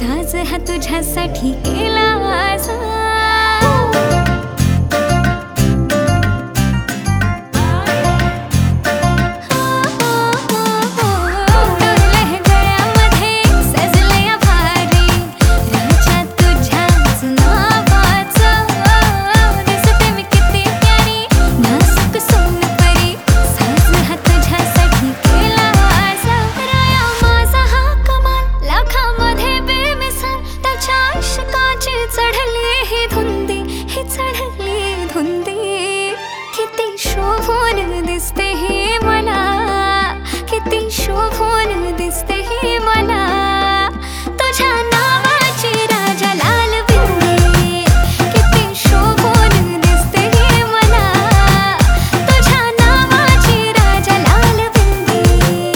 साज हा तुझ्यासाठी केला माझा. किती शोभून दिसते हे मला, किती शोभून दिसते हे मला. तुझ्या नावाची राजा लाल बिंदी, किती शोभून दिसते हे मला. तुझ्या नावाची राजा लाल बिंदी.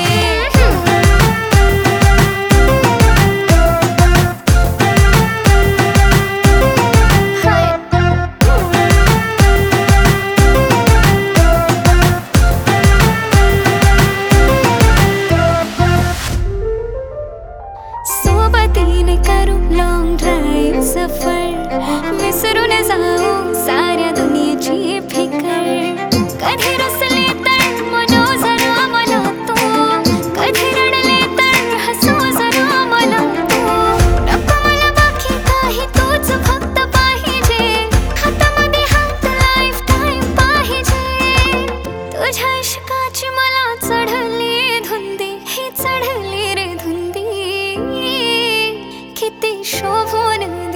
सोबतीने करू लॉंग ड्राईव्ह सफर, विसरून जाऊ साऱ्या दुनियेची फिकर. कधी रुसले तर म्हणू जरा मला तू, कधी रडले तर हसू जरा मला तू. नको मला बाकी काही, तूच फक्त पाहिजे. हातामध्ये हात लाईफ टाईम पाहिजे. तुझ्या इश्काची मला चढली धुंदी, ही चढली रे धुंदी. किती शोभून